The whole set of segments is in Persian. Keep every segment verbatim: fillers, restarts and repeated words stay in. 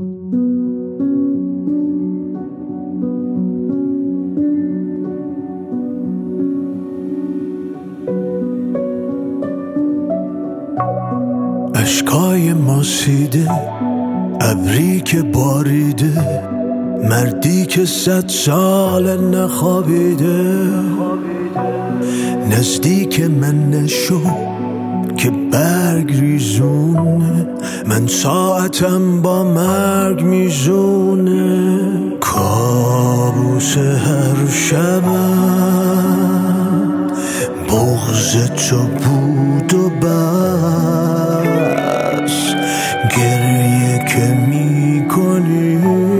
اشکای ماسیده، ابری که باریده، مردی که صد سال نخوابیده. نزدیک من نشو که برگ ریزونه، من ساعتم با مرگ میزونه. کابوس هر شبم بغض تو بود و بس، گریه که میکنی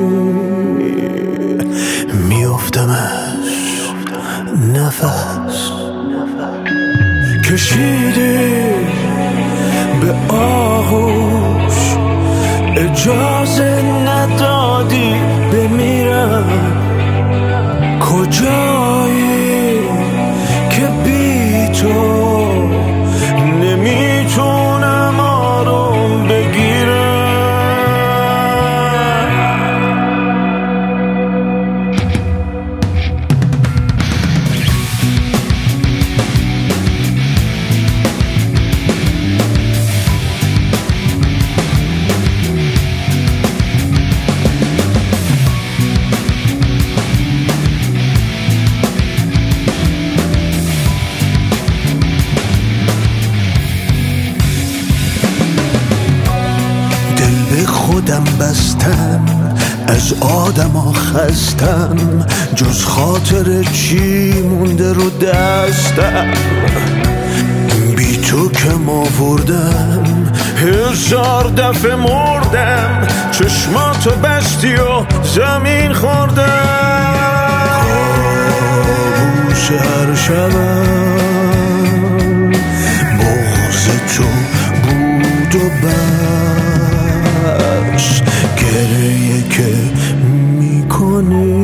میافتم از نفس. کشیدی به آغوش، اجازه ندادی بمیرم. کجایی که بی تو نمیتونم آروم بگیرم. خودم بستم، از آدما خستم، جز خاطر چی مونده رو دستم. بی تو که ماوردم، هزار دفعه مردم، چشماتو بستی و زمین خوردم. کابوس هر شبم بغض تو بود و بس، گریه که میکنی